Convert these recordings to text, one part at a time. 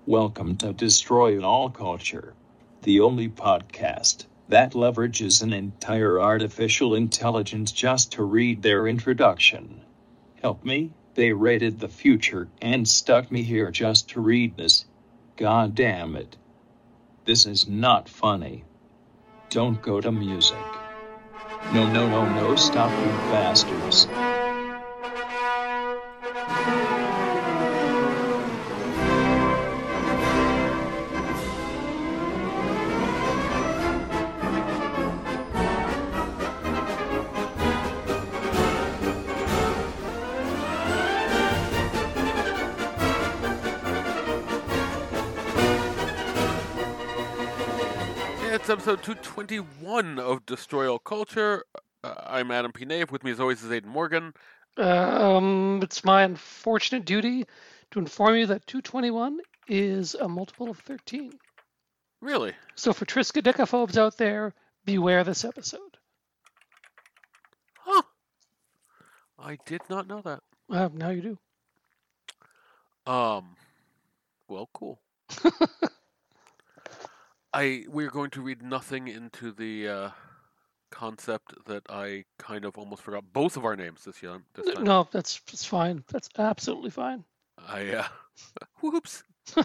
Welcome to Destroy All Culture, the only podcast that leverages an entire artificial intelligence just to read their introduction. Help me, they raided the future and stuck me here just to read this. God damn it. This is not funny. Don't go to music. No, stop you bastards. It's episode 221 of Destroy All Culture. I'm Adam P. Nave. With me as always is Aidan Morgan. It's my unfortunate duty to inform you that 221 is a multiple of 13. Really? So for Triskaidekaphobes out there, beware this episode. Huh. I did not know that. Now you do. Well, cool. We're going to read nothing into the concept that I kind of almost forgot both of our names this time. No, that's fine. That's absolutely fine. Whoops.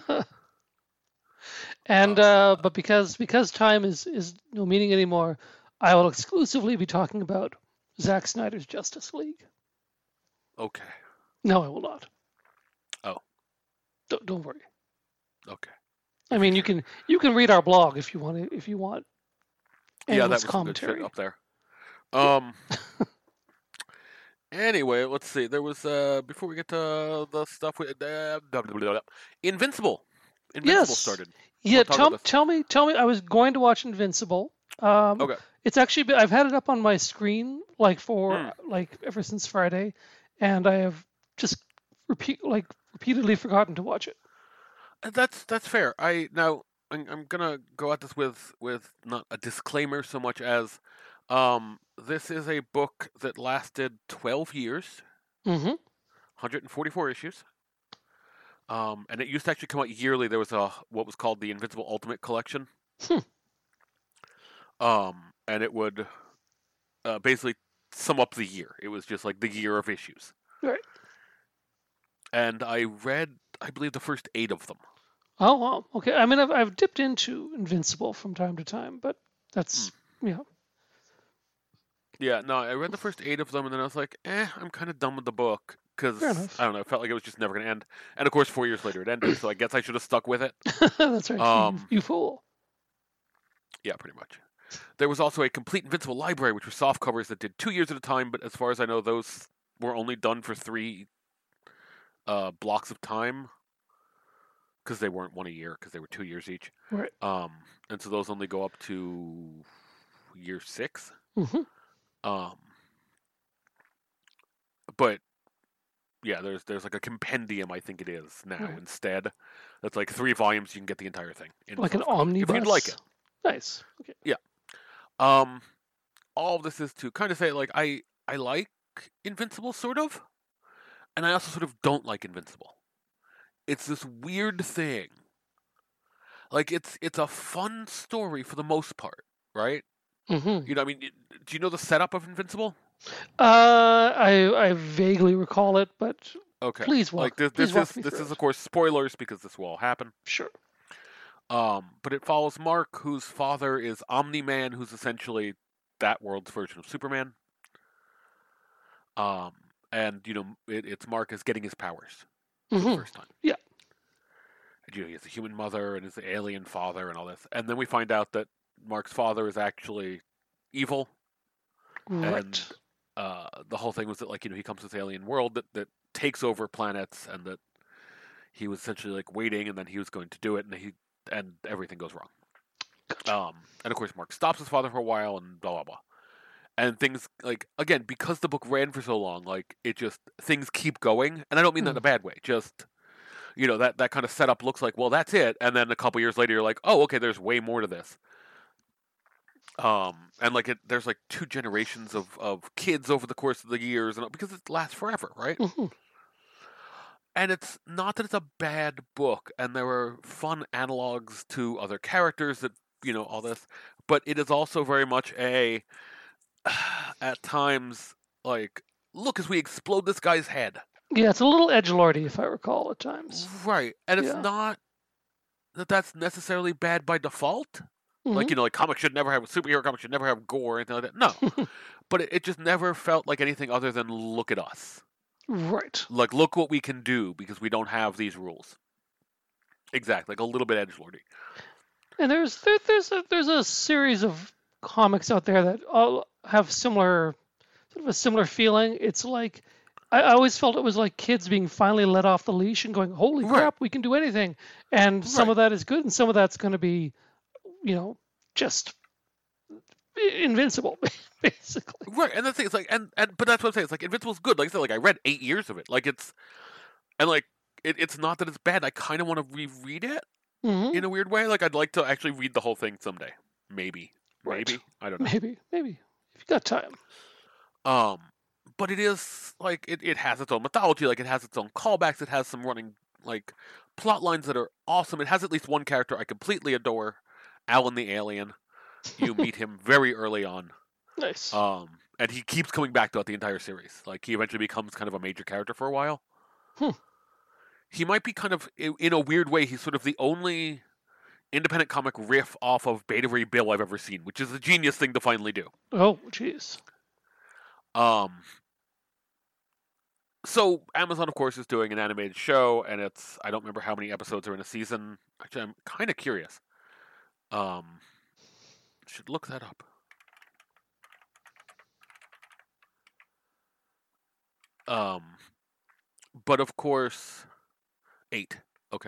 And but because time is no meaning anymore, I will exclusively be talking about Zack Snyder's Justice League. Okay. No, I will not. Oh. Don't worry. Okay. I mean, you can read our blog if you want. Yeah, that was commentary some good shit up there. Anyway, let's see. There was before we get to the stuff with Invincible. Invincible started. Yeah, tell me. I was going to watch Invincible. Okay. It's actually I've had it up on my screen ever since Friday, and I have just repeatedly forgotten to watch it. That's fair. I'm gonna go at this with not a disclaimer so much as this is a book that lasted 12 years, 144 issues, and it used to actually come out yearly. There was what was called the Invincible Ultimate Collection, and it would basically sum up the year. It was just like the year of issues, right? And I read, I believe, the first 8 of them. Oh, wow. Okay. I mean, I've dipped into Invincible from time to time, but that's Yeah, no, I read the first 8 of them, and then I was like, I'm kind of done with the book, because, I don't know, I felt like it was just never going to end. And, of course, 4 years later it ended, so I guess I should have stuck with it. That's right, you fool. Yeah, pretty much. There was also a complete Invincible library, which were soft covers that did 2 years at a time, but as far as I know, those were only done for 3 blocks of time, because they weren't one a year, because they were 2 years each. Right. And so those only go up to year 6. But yeah, there's like a compendium, I think it is now instead. That's like 3 volumes. You can get the entire thing. Like an omnibus. If you'd like it. Nice. Okay. Yeah. All of this is to kind of say like I like Invincible sort of, and I also sort of don't like Invincible. It's this weird thing. Like it's a fun story for the most part, right? Mm-hmm. You know, I mean, do you know the setup of Invincible? I vaguely recall it, but okay. Please walk. This is of course spoilers because this will all happen. Sure. But it follows Mark, whose father is Omni-Man, who's essentially that world's version of Superman. And you know, it's Mark is getting his powers for the first time. Yeah. And, you know, he has a human mother and his alien father and all this, and then we find out that Mark's father is actually evil. Right. And the whole thing was that, like, you know, he comes to this alien world that takes over planets, and that he was essentially like waiting, and then he was going to do it, and everything goes wrong. And of course, Mark stops his father for a while, and blah blah blah. And things like, again, because the book ran for so long, like things keep going, and I don't mean that in a bad way. Just, you know, that kind of setup looks like, well, that's it, and then a couple years later, you're like, oh, okay, there's way more to this. And like there's like 2 generations of kids over the course of the years, and because it lasts forever, right? And it's not that it's a bad book, and there are fun analogs to other characters that, all this, but it is also very much at times, like, look as we explode this guy's head. Yeah, it's a little edgelordy, if I recall, at times. Right. And it's Yeah. not that's necessarily bad by default. Mhm. Like, comics should never have, superhero comics should never have gore or anything like that. No. But it just never felt like anything other than look at us. Right. Like, look what we can do because we don't have these rules. Exactly. Like a little bit edgelordy. And there's a series of comics out there that all have sort of a similar feeling. It's like I always felt it was like kids being finally let off the leash and going, "Holy Right. crap, we can do anything!" And some Right. of that is good, and some of that's going to be, just invincible, basically. Right. And the thing is, like, but that's what I'm saying. It's like Invincible's good. Like I said, like I read 8 years of it. Like it's not that it's bad. I kind of want to reread it. Hmm. In a weird way. Like, I'd like to actually read the whole thing someday. Maybe. Right. Maybe. I don't know. Maybe if you got time. But it is, like, it has its own mythology. Like, it has its own callbacks. It has some running, like, plot lines that are awesome. It has at least one character I completely adore. Alan the Alien. You meet him very early on. Nice. And he keeps coming back throughout the entire series. Like, he eventually becomes kind of a major character for a while. He might be kind of, in a weird way, he's sort of the only independent comic riff off of Beta Ray Bill I've ever seen, which is a genius thing to finally do. Oh, jeez. So Amazon, of course, is doing an animated show, and I don't remember how many episodes are in a season. Actually, I'm kind of curious. Should look that up. But of course, 8. Okay.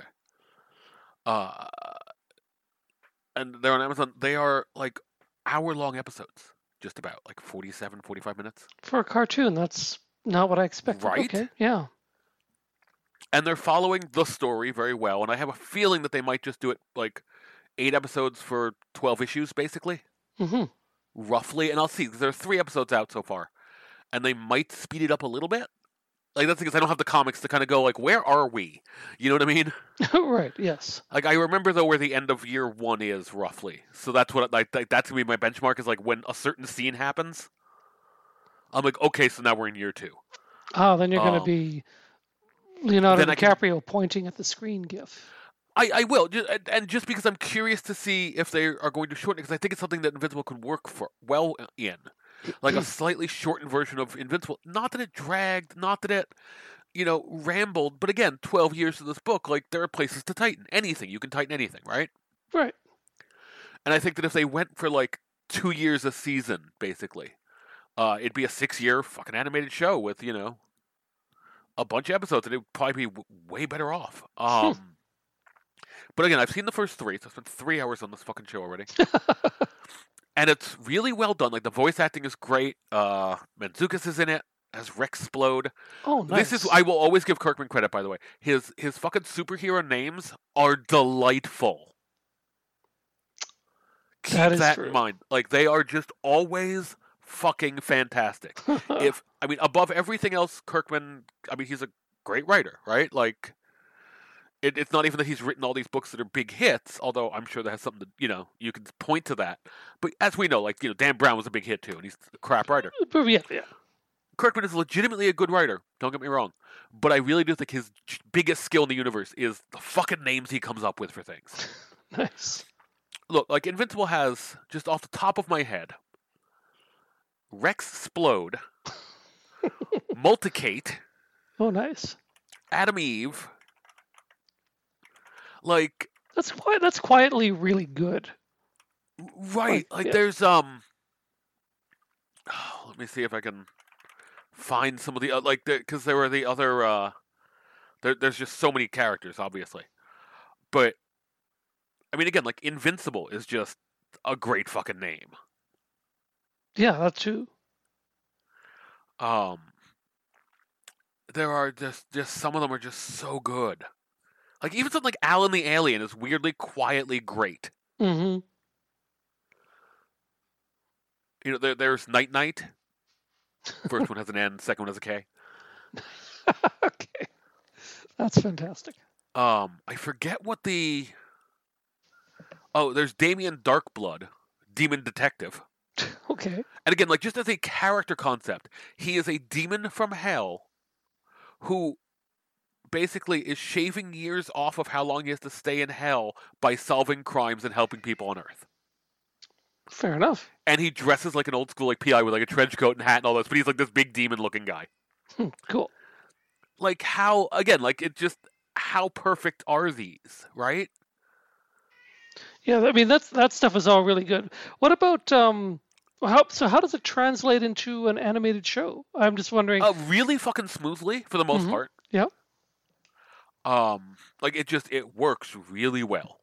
And they're on Amazon. They are like hour-long episodes, just about like 47, 45 minutes. For a cartoon, that's not what I expected. Right? Okay, yeah. And they're following the story very well, and I have a feeling that they might just do it like 8 episodes for 12 issues, basically. Mm-hmm. Roughly, and I'll see, because there are 3 episodes out so far, and they might speed it up a little bit. Like, that's because I don't have the comics to kind of go, like, where are we? You know what I mean? Right, yes. Like, I remember, though, where the end of year 1 is, roughly. So that's what, like that's going to be my benchmark, is, like, when a certain scene happens, I'm like, okay, so now we're in year 2. Oh, then you're going to be Leonardo then DiCaprio pointing at the screen gif. I will, and just because I'm curious to see if they are going to shorten it, because I think it's something that Invincible could work for well in. Like a slightly shortened version of Invincible. Not that it dragged, not that it, rambled, but again, 12 years of this book, like, there are places to tighten. Anything. You can tighten anything, right? Right. And I think that if they went for, like, 2 years a season, basically, it'd be a 6-year fucking animated show with, a bunch of episodes, and it would probably be way better off. But again, I've seen the first 3, so I spent 3 hours on this fucking show already. And it's really well done. Like, the voice acting is great. Mantzoukas is in it as Rexplode. Oh, nice. I will always give Kirkman credit, by the way. His fucking superhero names are delightful. Keep that in mind. Like, they are just always fucking fantastic. Above everything else, Kirkman, he's a great writer, right? Like, it's not even that he's written all these books that are big hits, although I'm sure that has something to, you can point to that. But as we know, like, Dan Brown was a big hit too, and he's a crap writer. Yeah. Kirkman is legitimately a good writer, don't get me wrong. But I really do think his biggest skill in the universe is the fucking names he comes up with for things. Nice. Look, like, Invincible has, just off the top of my head, Rexplode, Multicate. Oh, nice. Adam Eve. Like, that's quietly really good. Right. Like, there's let me see if I can find some of the because there were the other there's just so many characters, obviously. But again, like, Invincible is just a great fucking name. Yeah, that too. There are just some of them are just so good. Like, even something like Alan the Alien is weirdly, quietly great. Mm-hmm. There's Night Night. First one has an N, second one has a K. Okay. That's fantastic. I forget what the... Oh, there's Damien Darkblood, demon detective. Okay. And again, like, just as a character concept, he is a demon from hell who basically is shaving years off of how long he has to stay in hell by solving crimes and helping people on Earth. Fair enough. And he dresses like an old school like PI with like a trench coat and hat and all this, but he's like this big demon looking guy. Cool. Like how, again, like it just, how perfect are these, right? Yeah, I mean that stuff is all really good. What about how does it translate into an animated show? I'm just wondering. Really fucking smoothly for the most part. Yeah. Like it works really well.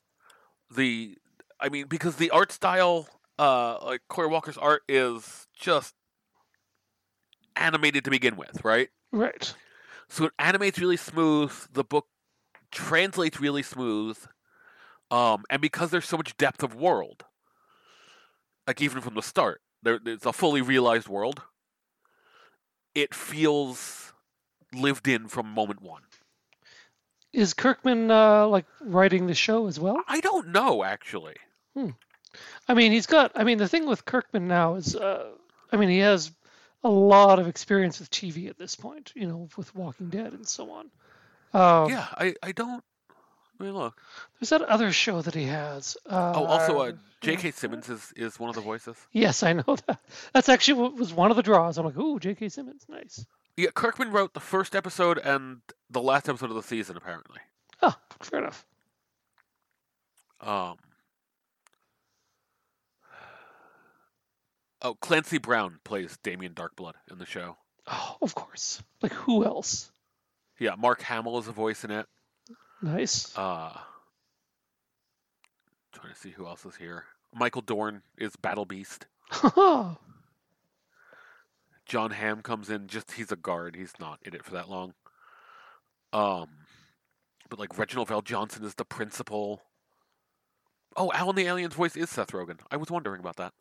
Because the art style, like Cory Walker's art is just animated to begin with, right? Right. So it animates really smooth. The book translates really smooth. And because there's so much depth of world, like even from the start, it's a fully realized world. It feels lived in from moment one. Is Kirkman like writing the show as well? I don't know, actually. I mean, the thing with Kirkman now is, he has a lot of experience with TV at this point, with Walking Dead and so on. Yeah, I don't. Let me look. There's that other show that he has. Also, J.K. Simmons is one of the voices. Yes, I know that. That's actually what was one of the draws. I'm like, ooh, J.K. Simmons, nice. Yeah, Kirkman wrote the first episode and the last episode of the season, apparently. Oh, fair enough. Clancy Brown plays Damien Darkblood in the show. Oh, of course. Like, who else? Yeah, Mark Hamill is a voice in it. Nice. Trying to see who else is here. Michael Dorn is Battle Beast. John Hamm comes in, he's a guard. He's not in it for that long. But like Reginald Val Johnson is the principal. Oh, Alan the Alien's voice is Seth Rogen. I was wondering about that.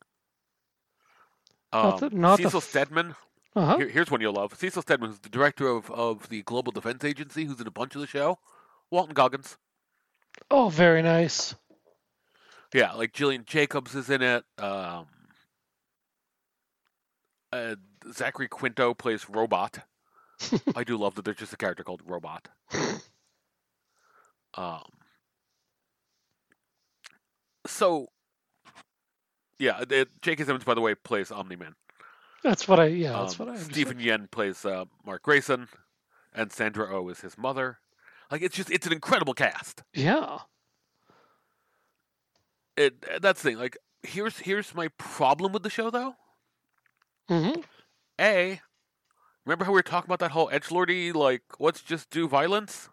Cecil Stedman. Uh-huh. Here's one you'll love. Cecil Stedman, who's the director of the Global Defense Agency, who's in a bunch of the show. Walton Goggins. Oh, very nice. Yeah, like Gillian Jacobs is in it. Zachary Quinto plays Robot. I do love that there's just a character called Robot. So, yeah, J.K. Simmons, by the way, plays Omni-Man. That's what I understood. Stephen Yen plays Mark Grayson, and Sandra Oh is his mother. Like, it's an incredible cast. Yeah. That's the thing. Like, here's my problem with the show, though. Mm-hmm. Remember how we were talking about that whole edgelordy, like, let's just do violence?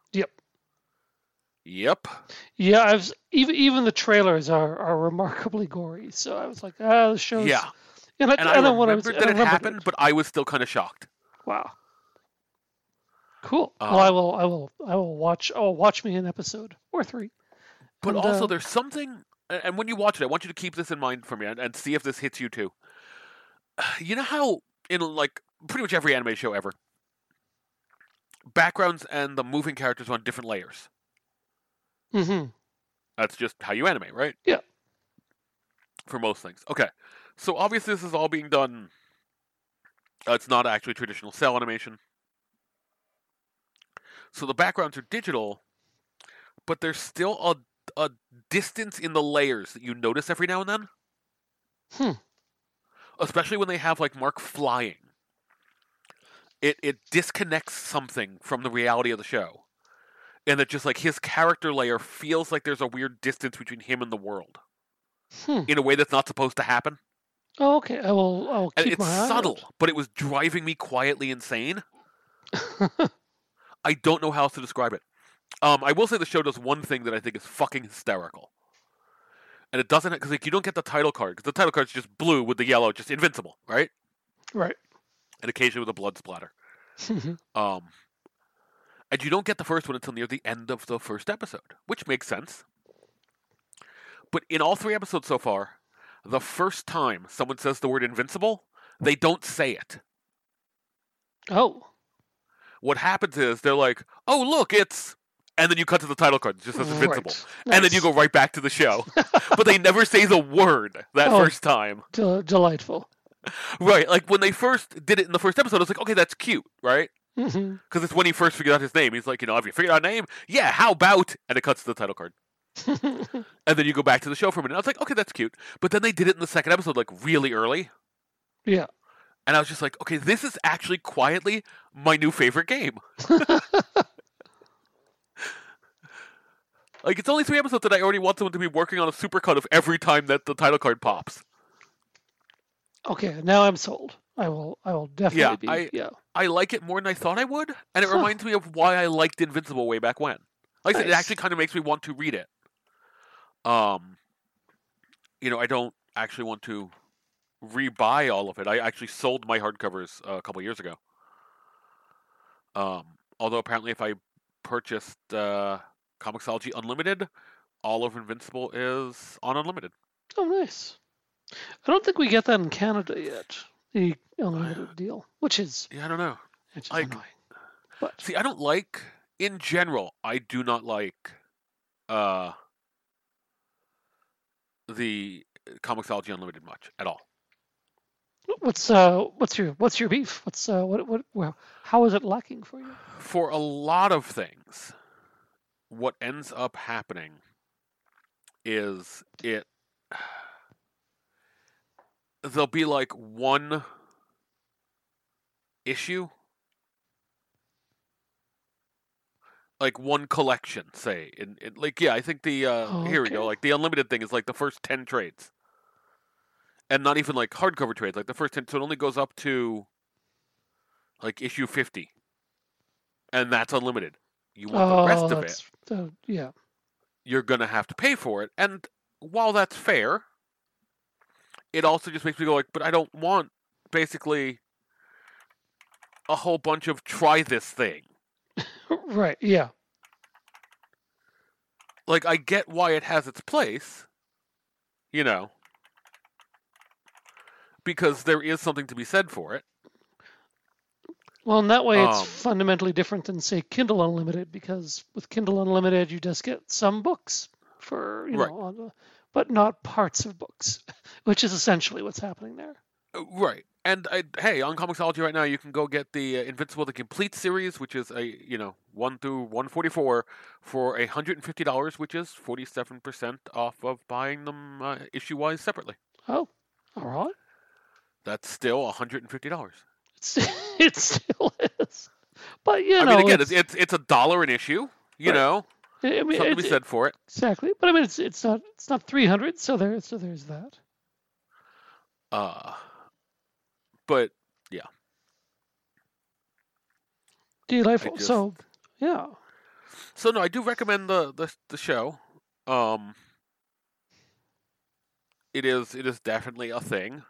Yep. Yeah, even the trailers are remarkably gory. So I was like, the show's... Yeah. And I remembered that it happened, but I was still kind of shocked. Wow. Cool. Well, I will watch. Oh, watch me an episode or 3. But also, there's something, and when you watch it, I want you to keep this in mind for me and see if this hits you too. You know how in like pretty much every anime show ever, backgrounds and the moving characters are on different layers. Mm-hmm. That's just how you animate, right? Yeah. For most things. Okay. So obviously this is all being done. It's not actually traditional cell animation. So the backgrounds are digital, but there's still a distance in the layers that you notice every now and then. Especially when they have like Mark flying. It disconnects something from the reality of the show. And that just like his character layer feels like there's a weird distance between him and the world. In a way that's not supposed to happen. Oh, okay. I will keep my eye It's subtle, out. but it was driving me quietly insane. I don't know how else to describe it. I will say the show does one thing that I think is fucking hysterical. And it doesn't, because like, you don't get the title card, because the title card's just blue with the yellow, just invincible, right? Right. And occasionally with a blood splatter. And you don't get the first one until near the end of the first episode, which makes sense. But in all 3 episodes so far, the first time someone says the word invincible, they don't say it. Oh. what happens is they're like, "Oh, look, it's," and then you cut to the title card, it just says Invincible, Right. and then you Nice. go right back to the show. But they never say the word that Oh. first time. Delightful. Right, like when they first did it in the first episode, I was like, okay, that's cute, right? Hmm. Because it's when he first figured out his name. He's like, have you figured out a name? Yeah, how about? And it cuts to the title card. And then you go back to the show for a minute. I was like, okay, that's cute. But then they did it in the second episode, like really early. Yeah. And I was just like, okay, this is actually quietly my new favorite game. Like, it's only 3 episodes that I already want someone to be working on a supercut of every time that the title card pops. Okay, now I'm sold. I will definitely be. I like it more than I thought I would, and it Huh. reminds me of why I liked Invincible way back when. Like I said, it Nice. actually kind of makes me want to read it. I don't actually want to rebuy all of it. I actually sold my hardcovers a couple years ago. Although apparently if I purchased Comixology Unlimited, all of Invincible is on Unlimited. Oh, nice. I don't think we get that in Canada yet. The unlimited deal, which is Yeah, I don't know. annoying. But See, I don't like, in general, I do not like the Comixology Unlimited much at all. what's your beef? How is it lacking for you? For a lot of things, what ends up happening is there'll be like one issue, like one collection, say, I think the here we go, Okay. like the Unlimited thing is like the first 10 trades, and not even like hardcover trades, like the first 10, so it only goes up to like issue 50, and that's unlimited. You want the rest of it, Yeah. you're gonna have to pay for it, and while that's fair, it also just makes me go like, but I don't want basically a whole bunch of try this thing. Right. Yeah. Like, I get why it has its place, because there is something to be said for it. Well, in that way, it's Um, fundamentally different than, say, Kindle Unlimited, because with Kindle Unlimited, you just get some books for, Right. but not parts of books, which is essentially what's happening there. Right. And hey, on Comixology right now, you can go get the Invincible the Complete series, which is 1 through 144 for $150, which is 47% off of buying them issue wise separately. Oh, all right. That's still $150. It still is, but I mean, again, it's $1 an issue. Right. I mean, Something to be said for it. exactly. But I mean, it's not 300, so there's that. But yeah. Delightful. just- So, yeah. So no, I do recommend the show. It is definitely a thing.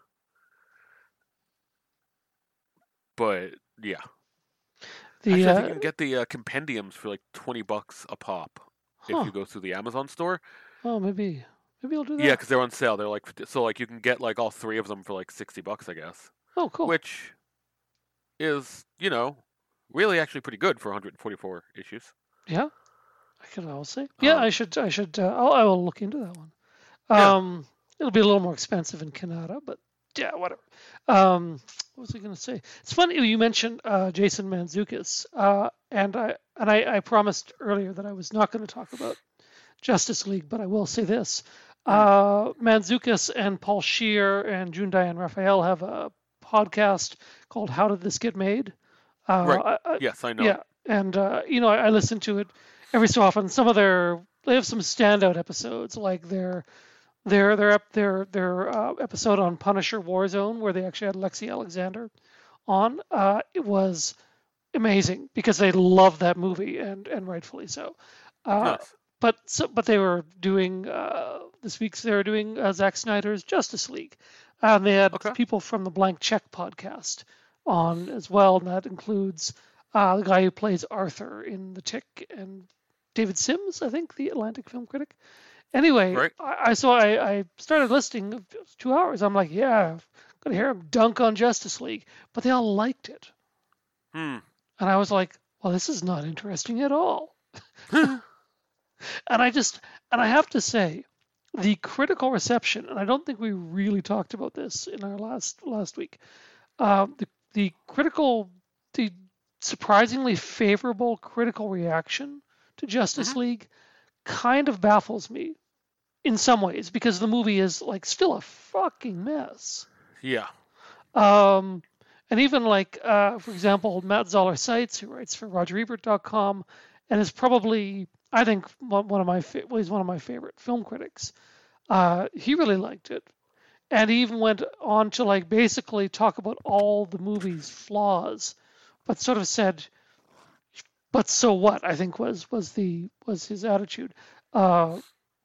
But yeah, actually, I think you can get the compendiums for like $20 a pop if Huh. you go through the Amazon store. Oh, maybe I'll do that. Yeah, because they're on sale. They're like you can get like all 3 of them for like $60, I guess. Oh, cool. Which is really actually pretty good for 144 issues. Yeah, I could all say. Yeah, I should. I will look into that one. Yeah. It'll be a little more expensive in Canada, but yeah, whatever. What was I going to say? It's funny you mentioned Jason Mantzoukas, and I promised earlier that I was not going to talk about Justice League, but I will say this: Mantzoukas and Paul Scheer and June Diane Raphael have a podcast called "How Did This Get Made?" Right. Yes, I know. Yeah, and I listen to it every so often. They have some standout episodes, like their episode on Punisher Warzone, where they actually had Lexi Alexander on. It was amazing because they love that movie, and rightfully so. Nice. But they were doing this week's. They were doing Zack Snyder's Justice League, and they had Okay. people from the Blank Check podcast on as well, and that includes the guy who plays Arthur in The Tick, and David Sims, I think, the Atlantic film critic. Anyway, Right. I started listening. It was 2 hours. I'm like, yeah, I'm gonna hear him dunk on Justice League, but they all liked it, Hmm. and I was like, well, this is not interesting at all. And I have to say, the critical reception, and I don't think we really talked about this in our last week. The surprisingly favorable critical reaction to Justice League kind of baffles me in some ways, because the movie is like still a fucking mess. Yeah. And even like, for example, Matt Zoller Seitz, who writes for RogerEbert.com, and is probably, I think, he's one of my favorite film critics. He really liked it, and he even went on to like basically talk about all the movie's flaws, but sort of said, "But so what?" I think was his attitude. And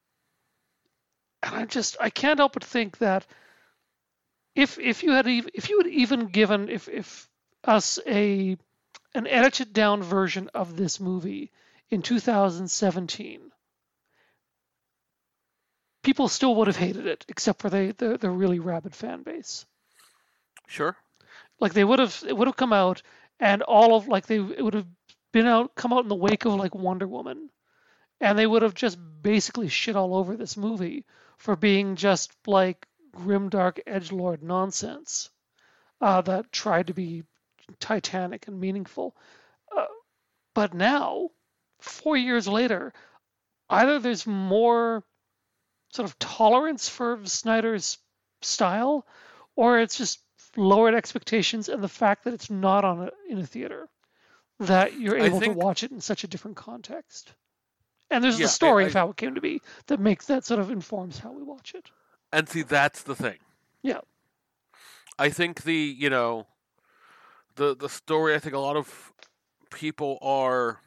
I can't help but think that if you had even given us an edited down version of this movie in 2017, people still would have hated it, except for the really rabid fan base. Sure. Like it would have come out, and it would have come out in the wake of like Wonder Woman, and they would have just basically shit all over this movie for being just like grimdark edgelord nonsense that tried to be titanic and meaningful. But now, 4 years later, either there's more sort of tolerance for Snyder's style, or it's just lowered expectations, and the fact that it's not in a theater, that you're able to watch it in such a different context. And there's the story of how it came to be that sort of informs how we watch it. And see, that's the thing. Yeah. I think the story, I think a lot of people are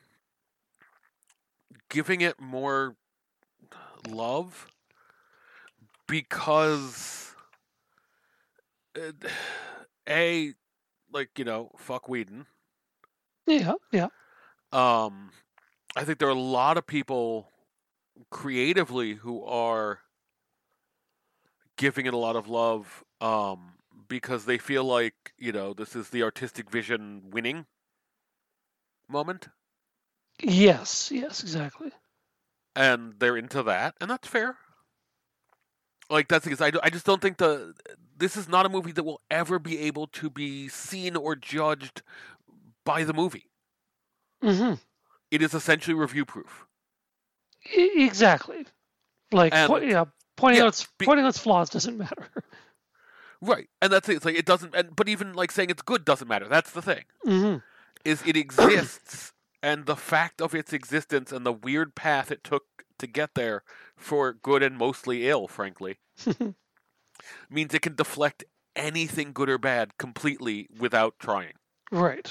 giving it more love because fuck Whedon. Yeah. I think there are a lot of people creatively who are giving it a lot of love because they feel like, this is the artistic vision winning moment. Yes, exactly. And they're into that, and that's fair. Like, that's because I just don't think this is not a movie that will ever be able to be seen or judged by the movie. Mm-hmm. It is essentially review proof. Exactly. Like, pointing out its flaws doesn't matter. Right, and that's it. It's like it doesn't. But even like saying it's good doesn't matter. That's the thing. Mm-hmm. Is it exists, and the fact of its existence and the weird path it took to get there, for good and mostly ill, frankly, means it can deflect anything good or bad completely without trying. Right.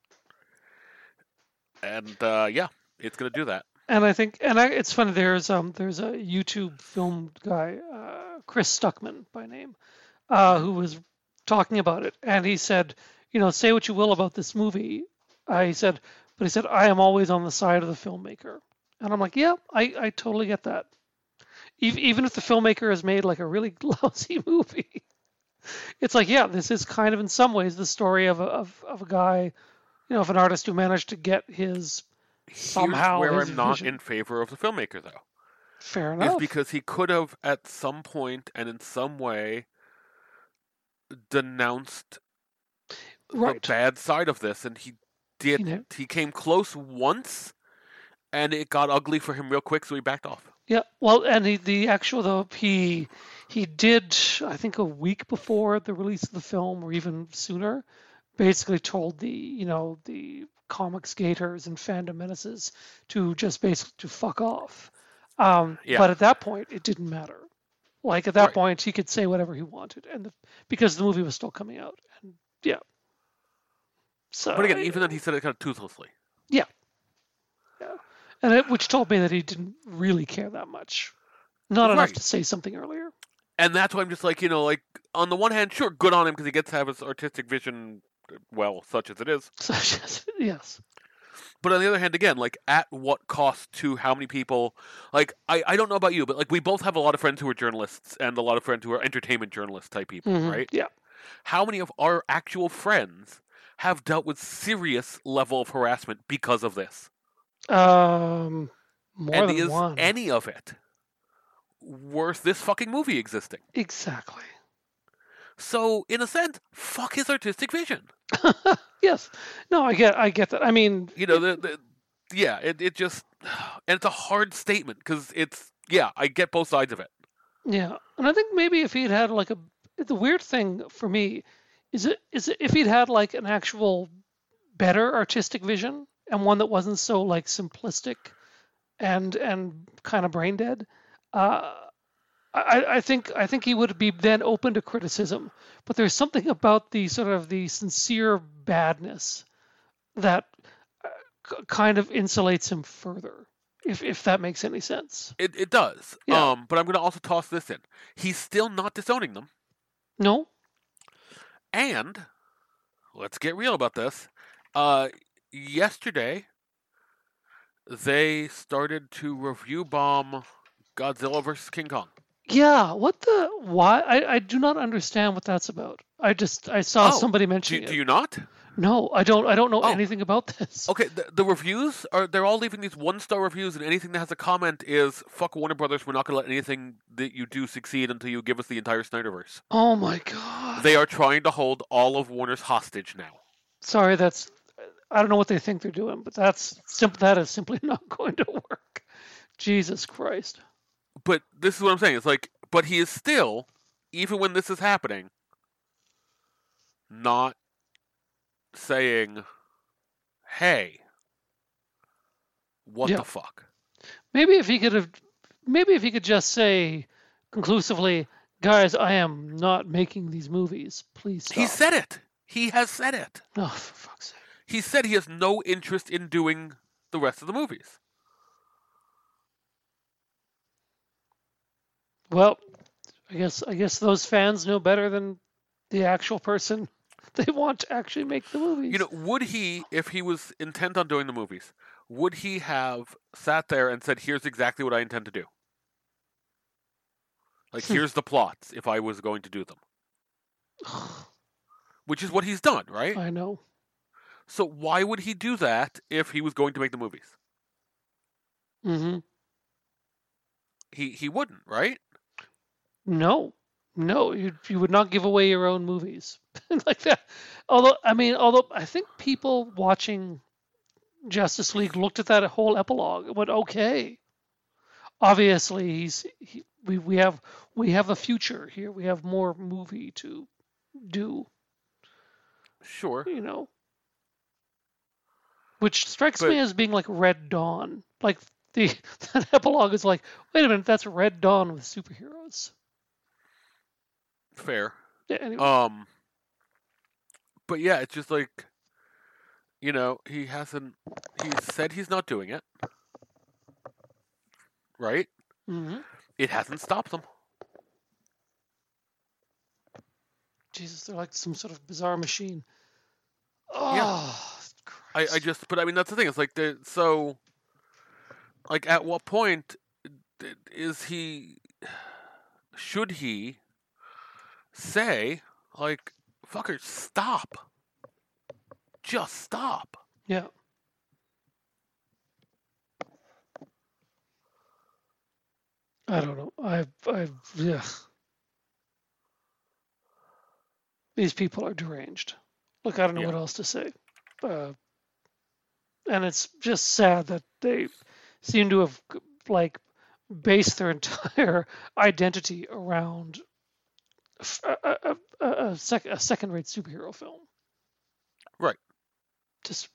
And it's going to do that. And I think, it's funny. There's a YouTube film guy, Chris Stuckman by name, who was talking about it, and he said, say what you will about this movie, he said, I am always on the side of the filmmaker, and I'm like, yeah, I totally get that. Even if the filmmaker has made like a really lousy movie, it's like, yeah, this is kind of in some ways the story of a guy, of an artist who managed to get his. Somehow, here's where I'm not vision. in favor of the filmmaker, though. Fair enough. Is because he could have, at some point and in some way, denounced the bad side of this, and he did. He came close once, and it got ugly for him real quick, so he backed off. Yeah, well, and he did, I think, a week before the release of the film, or even sooner, basically told the comics gators and fandom menaces to just basically to fuck off. But at that point, it didn't matter. Like at that point, he could say whatever he wanted, and because the movie was still coming out, and yeah. So, but again, even then, he said it kind of toothlessly. Yeah. And which told me that he didn't really care that much, not enough to say something earlier. And that's why I'm just like, like on the one hand, sure, good on him because he gets to have his artistic vision. Well, such as it is. Yes. But on the other hand, again, like, at what cost to how many people? Like, I don't know about you, but, like, we both have a lot of friends who are journalists and a lot of friends who are entertainment journalist type people, right? Yeah. How many of our actual friends have dealt with serious level of harassment because of this. More And than is one. any of it worth this fucking movie existing? Exactly. So, in a sense, fuck his artistic vision. Yes. No, I get that. I mean, You know, it just, and it's a hard statement because it's, I get both sides of it. yeah. And I think maybe if he'd had like the weird thing for me is if he'd had like an actual better artistic vision and one that wasn't so like simplistic and kind of brain dead, I think he would be then open to criticism. But there's something about the sort of the sincere badness that kind of insulates him further, if that makes any sense. It does. Yeah. But I'm going to also toss this in. He's still not disowning them. No. And let's get real about this. Yesterday, they started to review bomb Godzilla vs. King Kong. Yeah. Why? I do not understand what that's about. I saw somebody mentioning do it. you not? No, I don't know anything about this. Okay, the reviews they're all leaving these 1-star reviews, and anything that has a comment is "fuck Warner Brothers. We're not going to let anything that you do succeed until you give us the entire Snyderverse." Oh my god. They are trying to hold all of Warner's hostage now. Sorry, I don't know what they think they're doing, but that is simply not going to work. Jesus Christ. But this is what I'm saying. It's like, but he is still, even when this is happening, not saying, "Hey, what the fuck?" Maybe if he could just say conclusively, "Guys, I am not making these movies. Please stop." He said it. He has said it. Oh, for fuck's sake. He said he has no interest in doing the rest of the movies. Well, I guess those fans know better than the actual person they want to actually make the movies. You know, would he, if he was intent on doing the movies, would he have sat there and said, "Here's exactly what I intend to do"? Like, here's the plots if I was going to do them. Which is what he's done, right? I know. So why would he do that if he was going to make the movies? Mm-hmm. He wouldn't, right? No, you would not give away your own movies like that. Although I think people watching Justice League looked at that whole epilogue and went, okay, obviously we have a future here. We have more movie to do. Sure. You know, which strikes me as being like Red Dawn. Like that epilogue is like, wait a minute, that's Red Dawn with superheroes. Fair. Yeah, anyway. But yeah, it's just like, you know, he said he's not doing it. Right? Mm-hmm. It hasn't stopped them. Jesus, they're like some sort of bizarre machine. Oh, yeah. But I mean, that's the thing. It's like, so, like, at what point should he say, like, fucker, stop. Just stop. Yeah. I don't know. Yeah. These people are deranged. Look, I don't know what else to say. And it's just sad that they seem to have, like, based their entire identity around a second-rate superhero film. Right. Just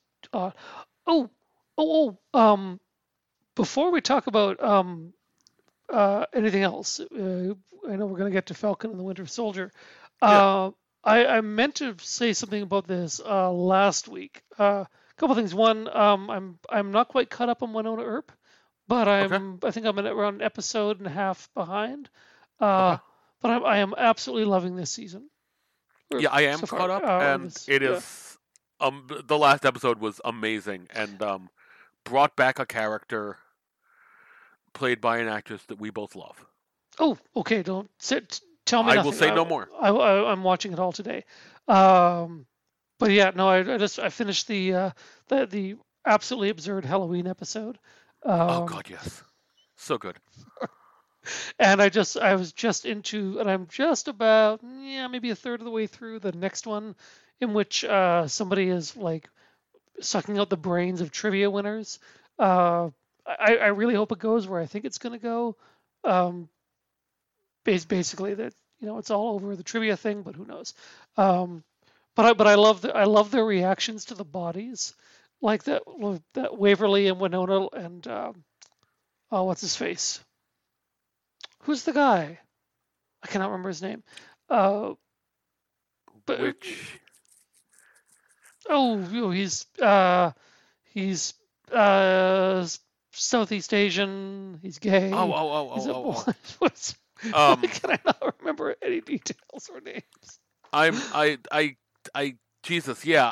before we talk about anything else, I know we're going to get to Falcon and the Winter Soldier. I meant to say something about this last week. A couple things. One, I'm not quite caught up on Winona Earp, but I think I'm around an episode and a half behind. But I am absolutely loving this season. Yeah, I am caught up, and it is. The last episode was amazing, and brought back a character played by an actress that we both love. Oh, okay. Don't tell me. I will say no more. I'm watching it all today. But yeah, no, I finished the absolutely absurd Halloween episode. Oh Um, God, yes, so good. and I was just into, and I'm just about, yeah, maybe a third of the way through the next one, in which somebody is like sucking out the brains of trivia winners. I really hope it goes where I think it's going to go. Um, basically that, it's all over the trivia thing, but who knows? Um, but I love their reactions to the bodies, like that Waverly and Winona and oh, what's his face? Who's the guy? I cannot remember his name. Uh, but Which he's uh, Southeast Asian. He's gay. He's a what's, why can I not remember any details or names? I Jesus, yeah.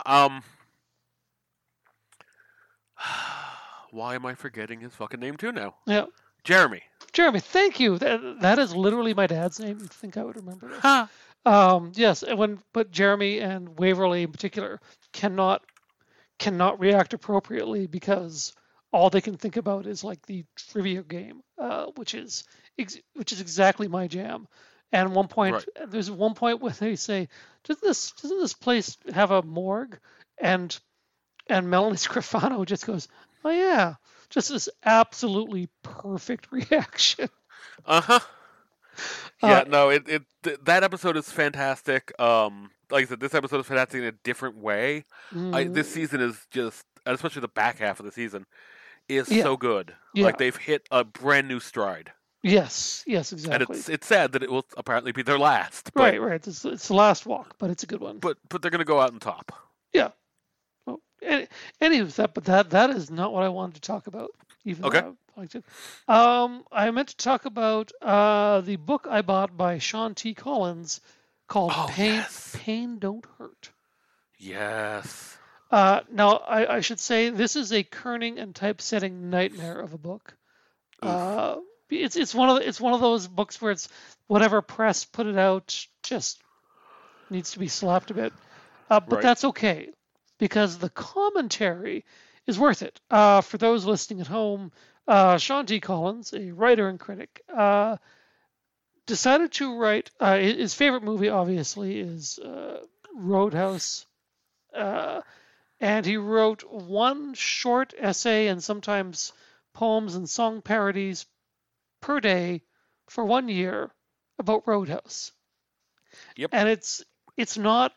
Why am I forgetting his fucking name too now? Yeah. Jeremy, thank you. That is literally my dad's name. You'd think I would remember this. huh? Yes, but Jeremy and Waverly in particular cannot react appropriately because all they can think about is like the trivia game, which is exactly my jam. And one point, Right. there's one point where they say, doesn't this place have a morgue? And Melanie Scrofano just goes, oh yeah, just this absolutely perfect reaction. Uh-huh. Yeah, no, that episode is fantastic. Like I said, this episode is fantastic in a different way. This season is just, and especially the back half of the season, is so good. Yeah. Like they've hit a brand new stride. Yes, exactly. And it's sad that it will apparently be their last. Right. It's the last walk, but it's a good one. But they're gonna go out on top. Yeah. Well, that is not what I wanted to talk about. Even okay. Though I liked it. I meant to talk about the book I bought by Sean T. Collins called Pain Don't Hurt. Yes. Now I should say this is a kerning and typesetting nightmare of a book. It's one of those books where it's whatever press put it out just needs to be slapped a bit, but that's okay because the commentary is worth it. For those listening at home, Sean T. Collins, a writer and critic, decided to write his favorite movie. Obviously, is Roadhouse, and he wrote one short essay and sometimes poems and song parodies per day for 1 year about Roadhouse. Yep. And it's not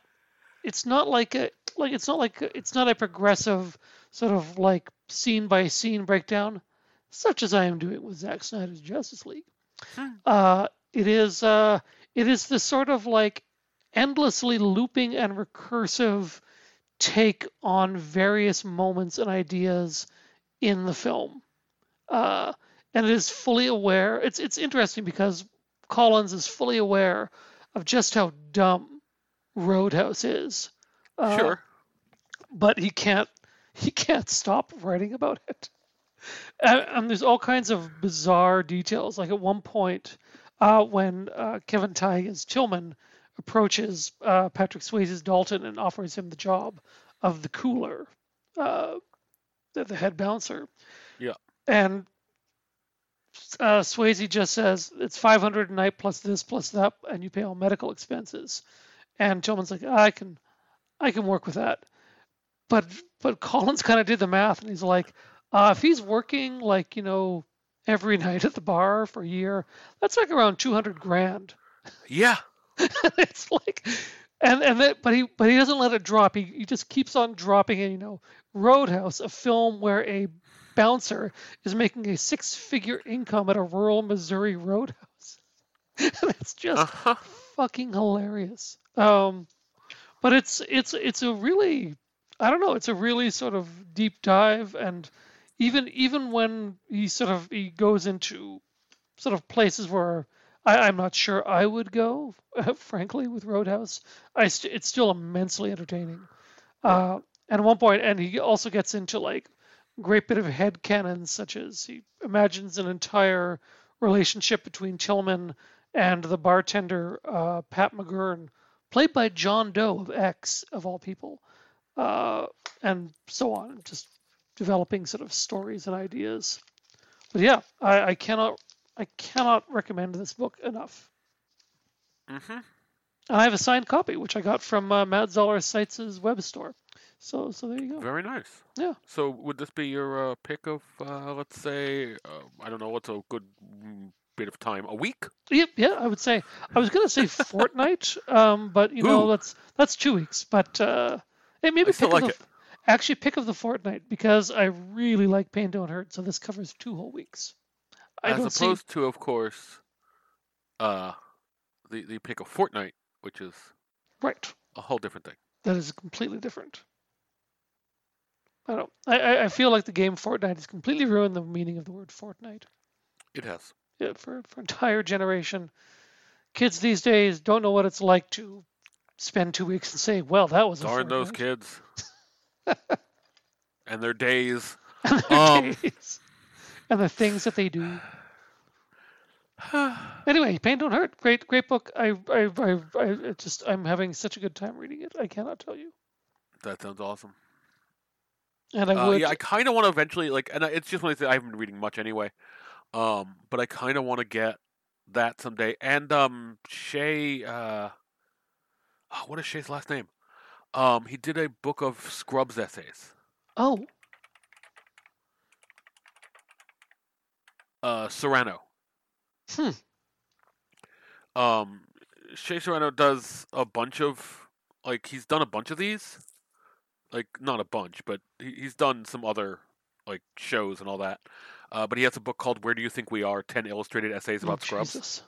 a progressive sort of like scene by scene breakdown, such as I am doing with Zack Snyder's Justice League. It is this sort of like endlessly looping and recursive take on various moments and ideas in the film. And it is fully aware. It's interesting because Collins is fully aware of just how dumb Roadhouse is. Sure. But he can't stop writing about it. And there's all kinds of bizarre details. Like at one point, when Kevin Tighe Tillman approaches Patrick Swayze's Dalton and offers him the job of the cooler, the head bouncer. Yeah. And Swayze just says it's $500 a night plus this plus that, and you pay all medical expenses. And Tillman's like, I can work with that. But Collins kind of did the math, and he's like, if he's working like every night at the bar for a year, that's like around $200,000. Yeah. It's like, but he doesn't let it drop. He just keeps on dropping in. Roadhouse, a film where a bouncer is making a 6-figure income at a rural Missouri roadhouse. And it's just fucking hilarious. But it's a really, I don't know, it's a really sort of deep dive, and even when he goes into sort of places where I'm not sure I would go, frankly, with Roadhouse, it's still immensely entertaining. And at one point, and he also gets into like great bit of headcanon, such as he imagines an entire relationship between Tillman and the bartender Pat McGurn, played by John Doe of X, of all people, and so on, just developing sort of stories and ideas. But yeah, I cannot recommend this book enough. Mm-hmm. And I have a signed copy, which I got from Matt Zoller Seitz' web store. So there you go. Very nice. Yeah. So would this be your pick of, let's say, I don't know, what's a good bit of time? A week? Yep, yeah, I would say. I was gonna say fortnight, but Ooh. that's 2 weeks. But maybe I still like it. Actually pick of the fortnight, because I really like Pain Don't Hurt. So this covers 2 whole weeks. As opposed to, of course, the pick of Fortnite, which is right. a whole different thing. That is completely different. I don't. I feel like the game Fortnite has completely ruined the meaning of the word Fortnite. It has. Yeah, for entire generation. Kids these days don't know what it's like to spend 2 weeks and say, "Well, that was a Darn fortnight." those kids. And their days. And their days. And the things that they do. Anyway, Pain Don't Hurt. Great book. I'm having such a good time reading it. I cannot tell you. That sounds awesome. And I would. Yeah, I kind of want to eventually, like, and it's just when I haven't been reading much anyway. But I kind of want to get that someday. And Shay, what is Shay's last name? He did a book of Scrubs essays. Oh. Serrano. Shea Serrano does a bunch of, like, he's done a bunch of these. Like, not a bunch, but he's done some other, like, shows and all that. But he has a book called Where Do You Think We Are? 10 Illustrated Essays About Scrubs. Jesus.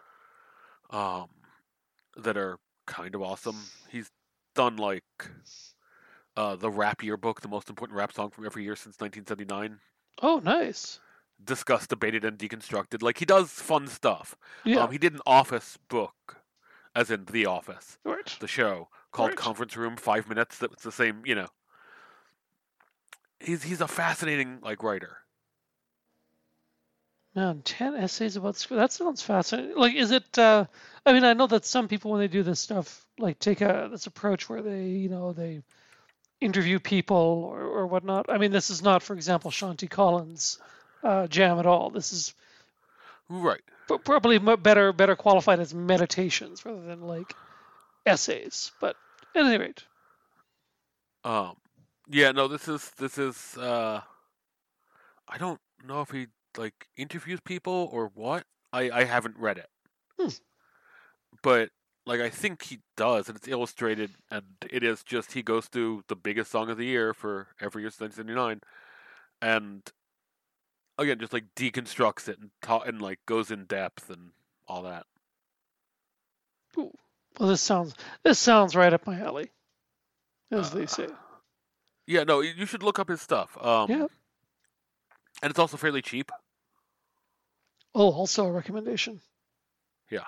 That are kind of awesome. He's done, like, the Rap Yearbook, the most important rap song from every year since 1979. Oh, nice. Discussed, debated, and deconstructed. Like, he does fun stuff. Yeah. He did an Office book, as in The Office, right. the show, called Right. Conference Room, 5 minutes. That was the same, you know. He's a fascinating, like, writer. Man, 10 essays about Scrubs. That sounds fascinating. Like, is it? I mean, I know that some people, when they do this stuff, like take this approach where they interview people or whatnot. I mean, this is not, for example, Shanti Collins' jam at all. This is right. Probably better qualified as meditations rather than like essays. But at any rate. Yeah, no, this is I don't know if he like interviews people or what. I haven't read it. But like I think he does, and it's illustrated, and it is just he goes through the biggest song of the year for every year since 1979, and again just like deconstructs it and like goes in depth and all that. Ooh. Well, this sounds right up my alley, as they say. Yeah, no, you should look up his stuff. Yeah. And it's also fairly cheap. Oh, also a recommendation. Yeah.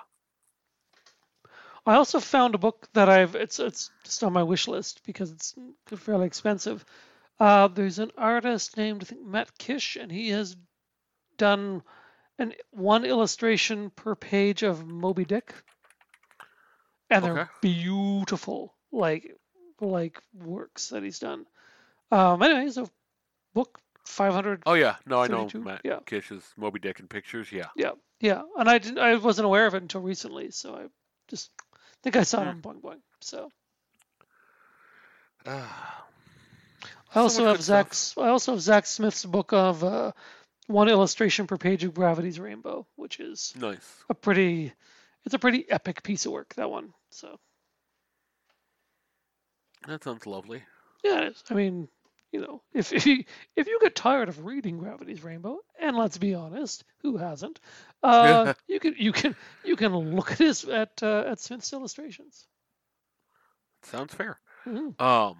I also found a book that it's just on my wish list because it's fairly expensive. There's an artist named, I think, Matt Kish, and he has done one illustration per page of Moby Dick, and they're beautiful, like works that he's done. Anyway, so book 500. Oh yeah, no, I know Matt Kish's Moby Dick and pictures. Yeah. Yeah, and I wasn't aware of it until recently, so I just think I saw it on Boing Boing. So. I also have Zach Smith's book of one illustration per page of Gravity's Rainbow, which is nice. It's a pretty epic piece of work, that one. So. That sounds lovely. Yeah, it is. I mean, if you get tired of reading Gravity's Rainbow, and let's be honest, who hasn't? You can look at Smith's illustrations. Sounds fair. Mm-hmm.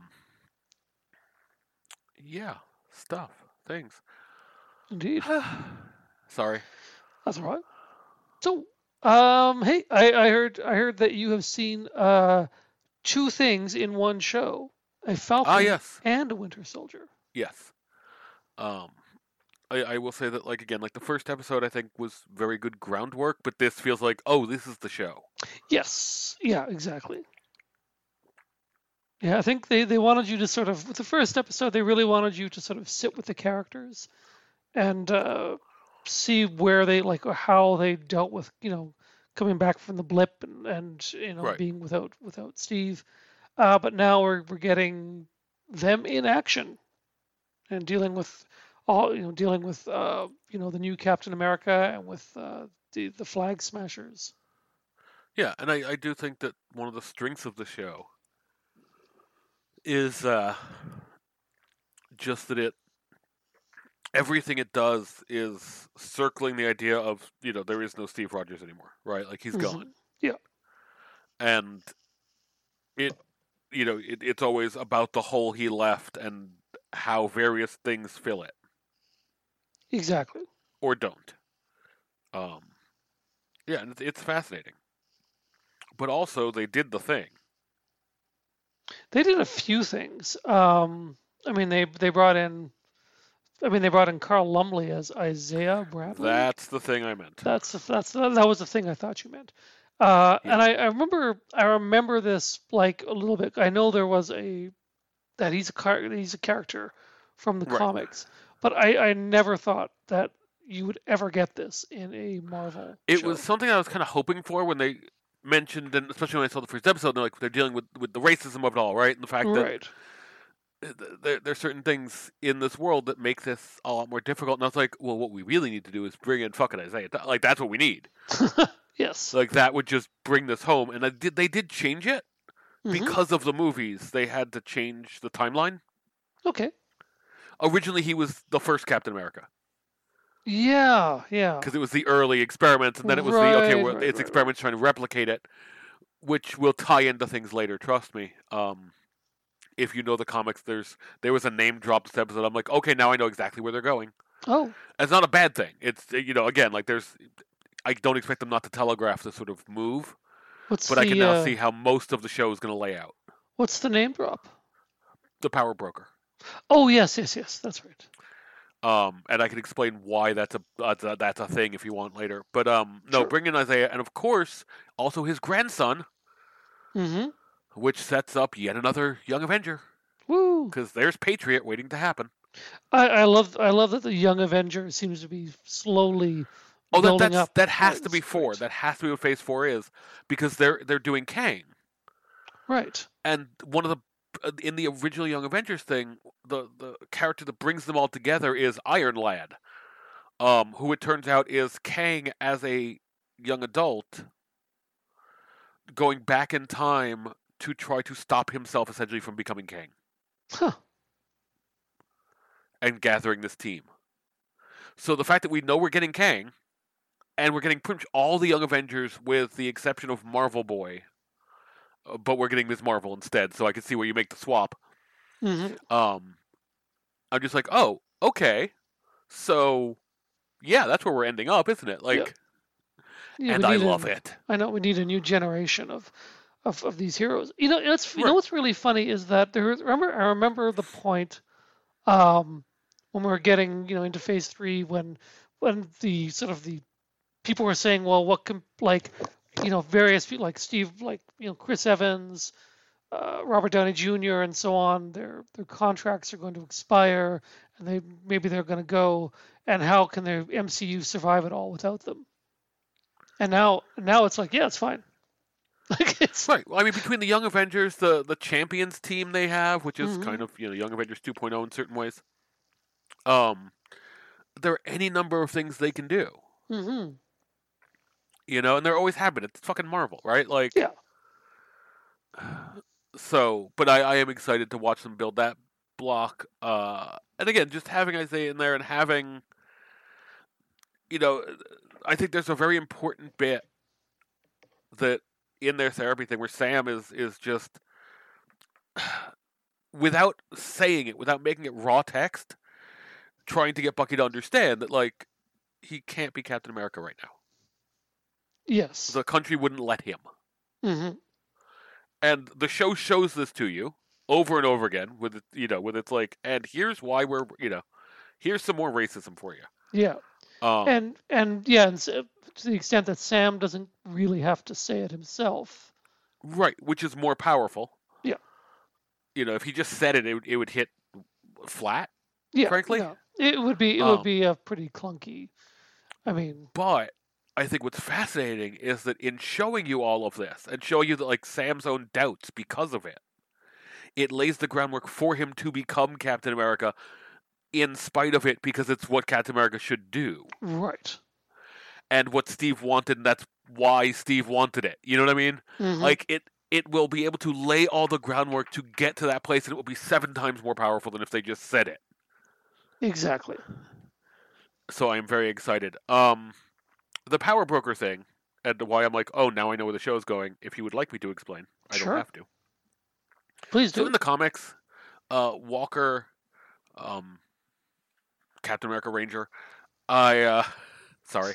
Yeah, things. Indeed. Sorry. That's all right. So, hey, I heard that you have seen 2 things in one show: a Falcon and a Winter Soldier. Yes. I will say that, like, again, like the first episode I think was very good groundwork, but this feels like, oh, this is the show. Yes. Yeah, exactly. Yeah, I think they wanted you to sort of, with the first episode, they really wanted you to sort of sit with the characters and see where they like or how they dealt with coming back from the blip and Right. being without Steve. But now we're getting them in action and dealing with the new Captain America and with the Flag Smashers. Yeah, and I do think that one of the strengths of the show is just that everything it does is circling the idea of there is no Steve Rogers anymore, right? Like he's gone, Yeah, and it's always about the hole he left and how various things fill it exactly. or don't. Um, yeah, and it's fascinating, but also they did the thing. They did a few things. I mean, they brought in. I mean, they brought in Carl Lumbly as Isaiah Bradley. That's the thing I meant. That was the thing I thought you meant. Yeah. And I remember this like a little bit. I know there was that he's a character from the Right. comics, but I never thought that you would ever get this in a Marvel It show. was something I was kind of hoping for when they mentioned, and especially when I saw the first episode, they're dealing with the racism of it all, right? And the fact right. that there's certain things in this world that make this a lot more difficult. And I was like, well, what we really need to do is bring in fucking Isaiah. Like, that's what we need. Yes. Like, that would just bring this home. And they did change it Mhm. because of the movies. They had to change the timeline. Okay. Originally, he was the first Captain America. Yeah. Because it was the early experiments, and then it was it's experiments trying to replicate it, which will tie into things later. Trust me. If you know the comics, there was a name drop this episode. I'm like, okay, now I know exactly where they're going. Oh. It's not a bad thing. It's again, like I don't expect them not to telegraph this sort of move, but I can now see how most of the show is going to lay out. What's the name drop? The Power Broker. Oh yes, that's right. And I can explain why that's a thing if you want later. But no, Sure. bring in Isaiah, and of course, also his grandson, Mm-hmm. which sets up yet another Young Avenger. Woo! Because there's Patriot waiting to happen. I love that the Young Avenger seems to be slowly building up. That has to be That's 4. great. That has to be what Phase 4 is, because they're doing Kang. Right. And one of the in the original Young Avengers thing, the character that brings them all together is Iron Lad, who it turns out is Kang as a young adult, going back in time to try to stop himself essentially from becoming Kang. Huh. And gathering this team. So the fact that we know we're getting Kang, and we're getting pretty much all the Young Avengers with the exception of Marvel Boy, but we're getting Ms. Marvel instead, so I can see where you make the swap. Mm-hmm. I'm just like, oh, okay. So, yeah, that's where we're ending up, isn't it? Like, Yeah, and I love it. I know we need a new generation of these heroes. You know what's really funny is that I remember the point when we were getting into Phase 3 when the sort of the people were saying, well, what can various people like Steve, Chris Evans, Robert Downey Jr. and so on, their contracts are going to expire, and they're going to go, and how can their MCU survive it all without them? And now it's like, yeah, it's fine. Right. Well, I mean, between the Young Avengers, the Champions team they have, which is Mm-hmm. kind of Young Avengers 2.0 in certain ways, there are any number of things they can do. Mm-hmm. And there always have been. It's fucking Marvel, right? Like, Yeah. So, but I am excited to watch them build that block. And again, just having Isaiah in there and having, I think there's a very important bit that in their therapy thing where Sam is just, without saying it, without making it raw text, trying to get Bucky to understand that, like, he can't be Captain America right now. Yes. The country wouldn't let him. Mm-hmm. And the show shows this to you over and over again with it's like, and here's why here's some more racism for you. Yeah. And so, to the extent that Sam doesn't really have to say it himself. Right, which is more powerful. Yeah. if he just said it, it would hit flat. Yeah, frankly, no. It would be a pretty clunky. I mean, but I think what's fascinating is that in showing you all of this and showing you that like Sam's own doubts because of it, it lays the groundwork for him to become Captain America in spite of it, because it's what Captain America should do. right. And what Steve wanted, and that's why Steve wanted it. You know what I mean? Mhm. Like, it will be able to lay all the groundwork to get to that place, and it will be 7 times more powerful than if they just said it. Exactly. So I'm very excited. The Power Broker thing, and why I'm like, oh, now I know where the show's going. If you would like me to explain, I Sure. don't have to. Please So do. in the comics, Walker, Captain America Ranger, sorry,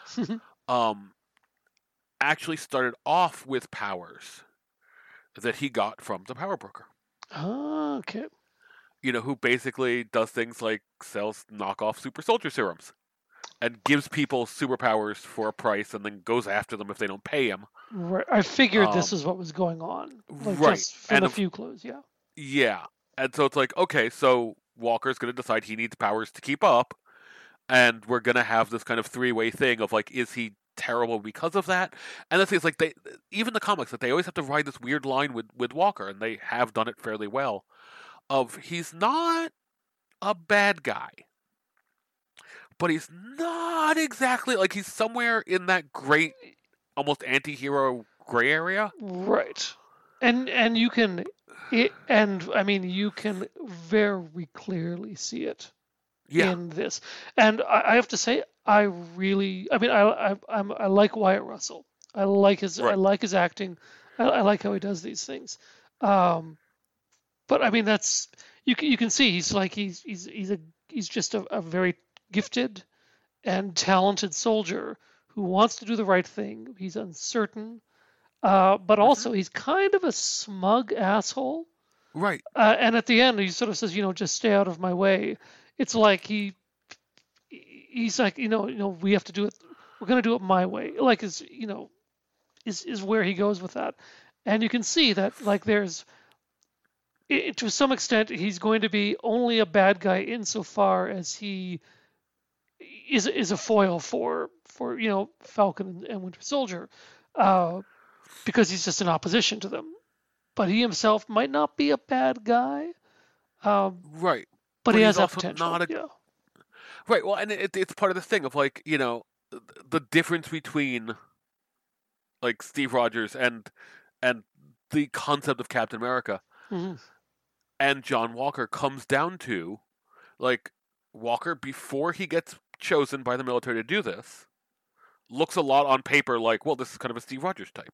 actually started off with powers that he got from the Power Broker. Okay. Who basically does things like sells knockoff super soldier serums and gives people superpowers for a price and then goes after them if they don't pay him. Right. I figured this is what was going on. Like, right. Just from a few clues, yeah. Yeah. And so it's like, okay, so Walker's going to decide he needs powers to keep up, and we're going to have this kind of three-way thing of, like, is he terrible because of that? And the thing is, like, even the comics, like, they always have to ride this weird line with Walker, and they have done it fairly well, of he's not a bad guy, but he's not exactly, like, he's somewhere in that great, almost anti-hero gray area. Right. And you can... you can very clearly see it in this. And I have to say, I like Wyatt Russell. I like his acting. I like how he does these things. But I mean, that's you can see he's just a very gifted and talented soldier who wants to do the right thing. He's uncertain. But also, he's kind of a smug asshole. Right. And at the end, he sort of says, just stay out of my way. It's like he's like, we have to do it. We're going to do it my way. Like, is where he goes with that. And you can see that, like, to some extent, he's going to be only a bad guy insofar as he is a foil for Falcon and Winter Soldier. Because he's just in opposition to them. But he himself might not be a bad guy. Right. But he has that potential. Right, well, and it's part of the thing of, like, the difference between, like, Steve Rogers and the concept of Captain America and John Walker comes down to, like, Walker, before he gets chosen by the military to do this, looks a lot on paper like, well, this is kind of a Steve Rogers type.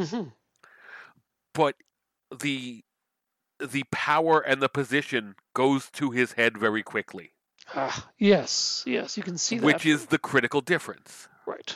But the power and the position goes to his head very quickly. Yes, you can see that. Which is the critical difference. Right.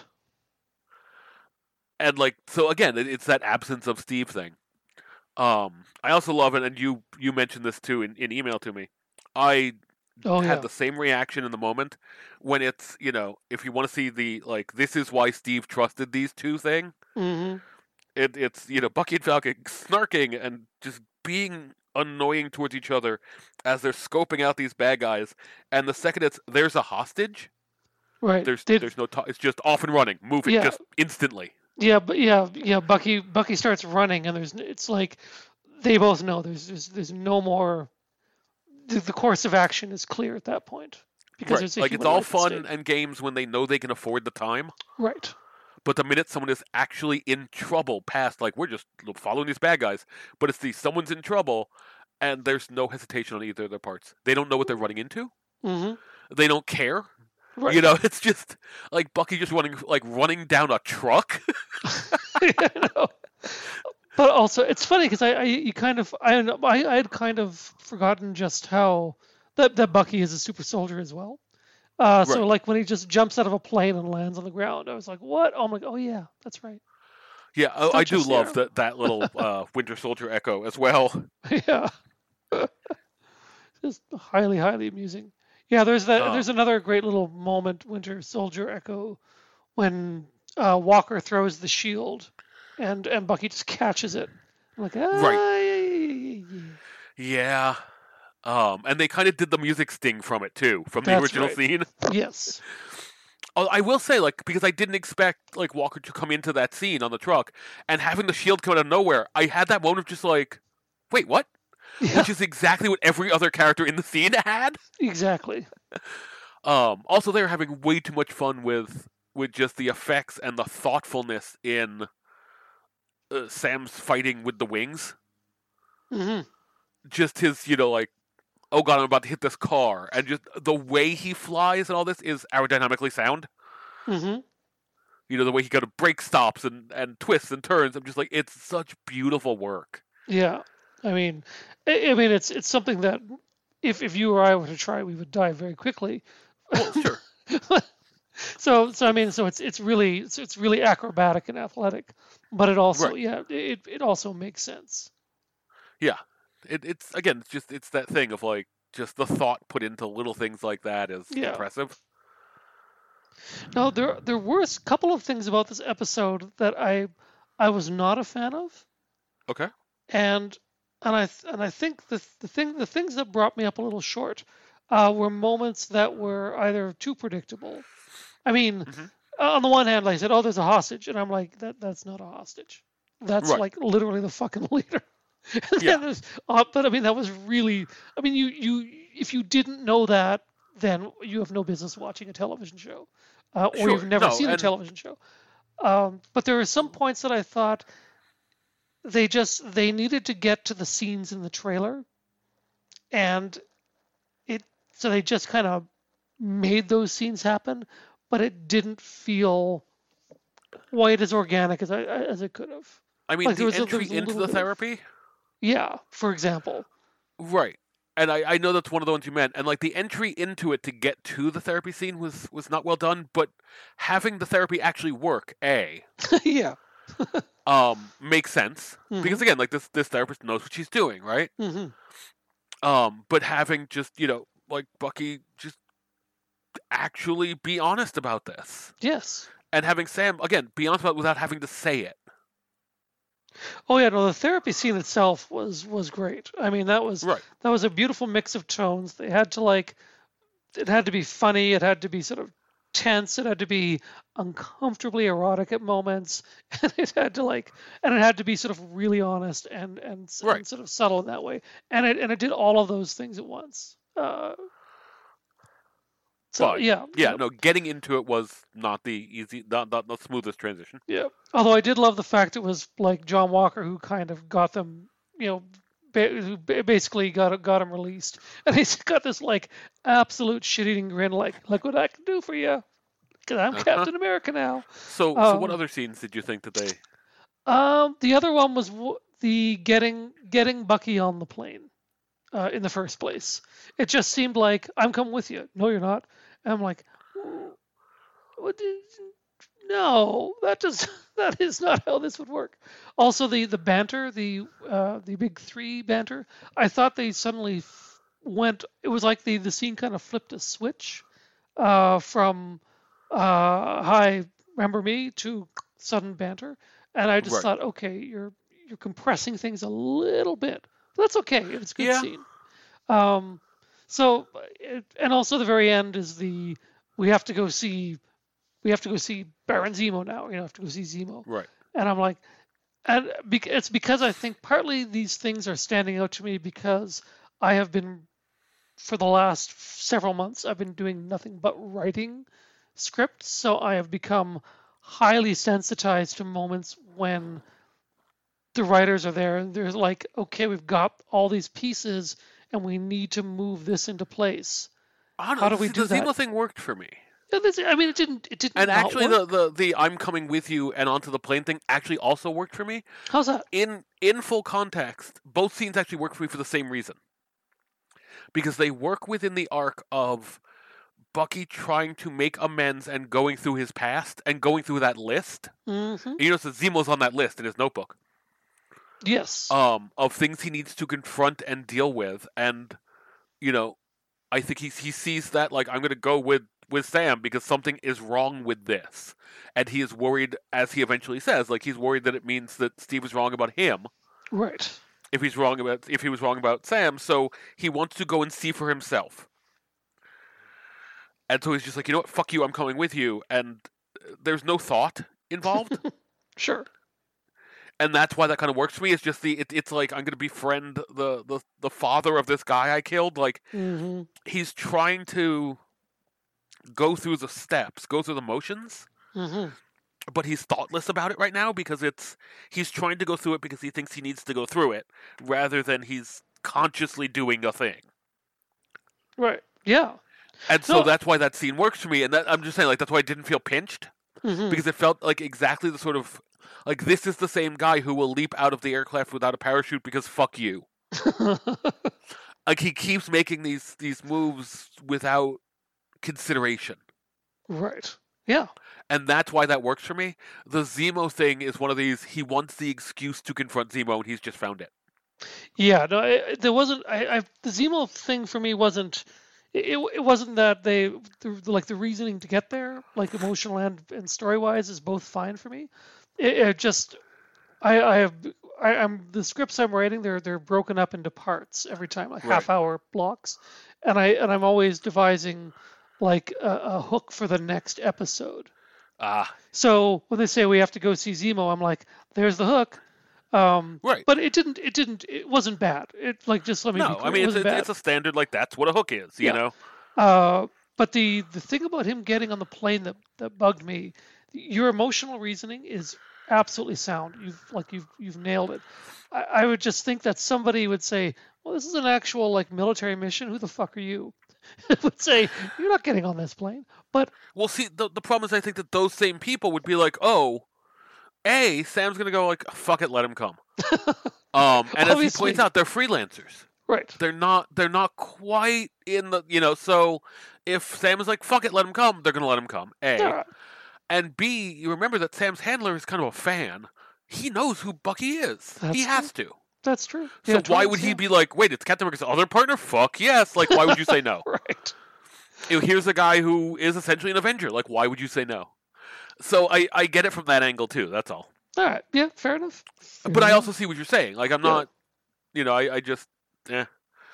And, like, so again, it's that absence of Steve thing. I also love it, and you mentioned this too in email to me. I had the same reaction in the moment when it's, if you want to see the, like, this is why Steve trusted these two thing. It's Bucky and Falcon snarking and just being annoying towards each other as they're scoping out these bad guys, and the second there's a hostage, right? There's no it's just off and running, moving just instantly. Yeah, but Bucky starts running, and it's like they both know there's no more. The course of action is clear at that point because there's it's all fun and games when they know they can afford the time, right? But the minute someone is actually in trouble, past, like, we're just following these bad guys, but it's someone's in trouble, and there's no hesitation on either of their parts. They don't know what they're running into. They don't care. Right. It's just like Bucky just running down a truck. I know. But also, it's funny because I had kind of forgotten just how that Bucky is a super soldier as well. So, like, when he just jumps out of a plane and lands on the ground, I was like, what? Oh, I'm like, oh, yeah, that's right. Yeah, I do love that little Winter Soldier echo as well. Yeah. Just highly, highly amusing. Yeah, there's another great little moment, Winter Soldier echo, when Walker throws the shield and Bucky just catches it. I'm like, yeah. Yeah. And they kind of did the music sting from it too, from the That's original right. scene. Yes. I will say, like, because I didn't expect like Walker to come into that scene on the truck and having the shield come out of nowhere, I had that moment of just like, wait, what? Yeah. Which is exactly what every other character in the scene had. Exactly. Also, they were having way too much fun with just the effects and the thoughtfulness in Sam's fighting with the wings. Hmm. Just his, like, oh god, I'm about to hit this car, and just the way he flies and all this is aerodynamically sound. Hmm. The way he kind of brake stops and twists and turns. I'm just like, it's such beautiful work. Yeah. I mean, it's something that if you or I were to try, we would die very quickly. Well, sure. So it's really acrobatic and athletic, but it also Right. it also makes sense. Yeah. It's again, it's that thing of like just the thought put into little things like that is impressive. Now there were a couple of things about this episode that I was not a fan of, Okay. and I think the things that brought me up a little short were moments that were either too predictable. I mean, Mhm. on the one hand, like I said, oh, there's a hostage, and I'm like, that's not a hostage. That's Right. like literally the fucking leader. And Yeah. then but I mean, that was really. I mean, you if you didn't know that, then you have no business watching a television show, or Sure. you've never No, seen a and television show. But there were some points that I thought they needed to get to the scenes in the trailer, and so they just kind of made those scenes happen, but it didn't feel quite as organic as it could have. I mean, Like the there entry was a into little the bit therapy. yeah, for example. Right. And I know that's one of the ones you meant. And like the entry into it to get to the therapy scene was not well done, but having the therapy actually work, Yeah. makes sense. Mhm. Because again, like this therapist knows what she's doing, right? Hmm. But having just, like Bucky just actually be honest about this. Yes. And having Sam, again, be honest about it without having to say it. Oh yeah, no, the therapy scene itself was great. I mean, that was Right. a beautiful mix of tones. They had to it had to be funny, it had to be sort of tense, it had to be uncomfortably erotic at moments, and it had to be sort of really honest and Right. sort of subtle in that way. And it did all of those things at once. So But, yeah. no, getting into it was not the smoothest transition. Yeah. Although I did love the fact it was like John Walker who kind of got them, who basically got him released, and he's got this like absolute shit-eating grin, like look what I can do for you, because I'm Captain America now. So what other scenes did you think that they? The other one was the getting Bucky on the plane in the first place. It just seemed like I'm coming with you. No, you're not. And I'm like, what? No, that is not how this would work. Also, the banter, the big three banter. I thought they suddenly went. It was like the scene kind of flipped a switch from "Hi, remember me" to sudden banter, and I just Right. thought, okay, you're compressing things a little bit. But that's okay. It's a good Yeah. scene. And also the very end is we have to go see Baron Zemo now. We have to go see Zemo. Right. And I'm like, it's because I think partly these things are standing out to me because I have been, for the last several months, I've been doing nothing but writing scripts. So I have become highly sensitized to moments when the writers are there and they're like, okay, we've got all these pieces and we need to move this into place. How do we do the that? Zemo thing worked for me. I mean, it didn't. And not actually, work. the I'm coming with you and onto the plane thing actually also worked for me. How's that? In full context, both scenes actually work for me for the same reason. Because they work within the arc of Bucky trying to make amends and going through his past and going through that list. Mm-hmm. And you notice that Zemo's on that list in his notebook. Yes. Of things he needs to confront and deal with, and I think he sees that like I'm going to go with Sam because something is wrong with this, and he is worried, as he eventually says, like he's worried that it means that Steve is wrong about him. Right. if he was wrong about Sam, so he wants to go and see for himself. And so he's just like, you know what, fuck you, I'm coming with you, and there's no thought involved. Sure. And that's why that kind of works for me. It's just it's like I'm gonna befriend the father of this guy I killed. Like he's trying to go through the steps, go through the motions, but he's thoughtless about it right now because he's trying to go through it because he thinks he needs to go through it, rather than he's consciously doing a thing. Right. Yeah. And so that's why that scene works for me. And I'm just saying, like, that's why I didn't feel pinched, because it felt like exactly the sort of like, this is the same guy who will leap out of the aircraft without a parachute because fuck you. Like, he keeps making these moves without consideration. Right. Yeah. And that's why that works for me. The Zemo thing is one of these, he wants the excuse to confront Zemo, and he's just found it. Yeah, no, there wasn't. The Zemo thing for me wasn't. It wasn't that like the reasoning to get there, like emotional and story wise, is both fine for me. It just, I'm the scripts I'm writing, they're broken up into parts every time, like half hour blocks, and I'm always devising like a hook for the next episode. So when they say we have to go see Zemo, I'm like, there's the hook. Right. But it wasn't bad. It, like, just let me be clear. I mean, it's a standard, like, that's what a hook is, you know? But the thing about him getting on the plane that bugged me, your emotional reasoning is absolutely sound. You've nailed it. I would just think that somebody would say, well, this is an actual, like, military mission. Who the fuck are you? Would say, you're not getting on this plane. But well, see, the problem is I think that those same people would be like, oh, Sam's gonna go like, fuck it, let him come. And as he points out, they're freelancers. Right. They're not quite in the, you know, so if Sam is like, fuck it, let him come, they're gonna let him come. And B, you remember that Sam's handler is kind of a fan. He knows who Bucky is. He has to. That's true. So why would he be like, wait, it's Captain America's other partner? Fuck yes. Like, why would you say no? Right. Here's a guy who is essentially an Avenger. Like, why would you say no? So I get it from that angle too. That's all. All right. Yeah. Fair enough. But I also see what you're saying. Like, I'm not, you know, I just, And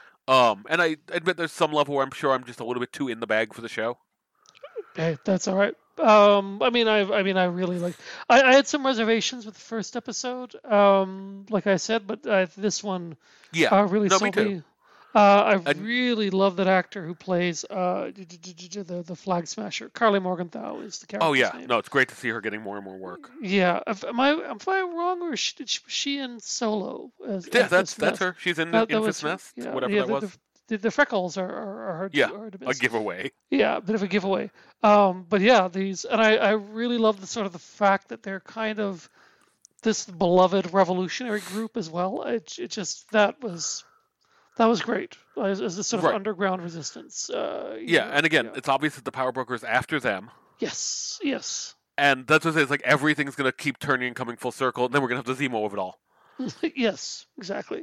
I admit there's some level where I'm sure I'm just a little bit too in the bag for the show. Hey, that's all right. I mean, I really like. I had some reservations with the first episode, like I said, but this one, really sold me. I really love that actor who plays the Flag Smasher. Carly Morgenthau is the character's name. No, it's great to see her getting more and more work. Yeah, am I wrong, or is she in Solo? That's her. She's in Infant's Nest. Whatever that was. The freckles are hard to miss. A giveaway. Yeah, a bit of a giveaway. But yeah, I really love the fact that they're kind of this beloved revolutionary group as well. That was great as a sort of underground resistance. And again, it's obvious that the Power Broker is after them. Yes. And that's what it is. Like, everything's going to keep turning and coming full circle, and then we're going to have the Zemo of it all. Yes, exactly.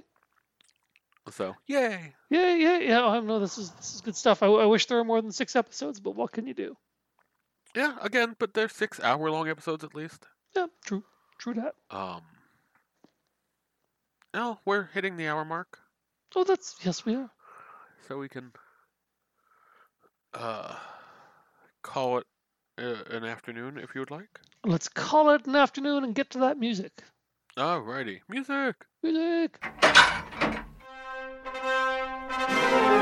So, yay. Yeah. I know this is good stuff. I wish there were more than 6 episodes, but what can you do? Yeah, again, but they're 6-hour-long episodes at least. Yeah, true that. No, we're hitting the hour mark. Oh, yes, we are. So we can call it an afternoon if you would like. Let's call it an afternoon and get to that music. Alrighty. Music!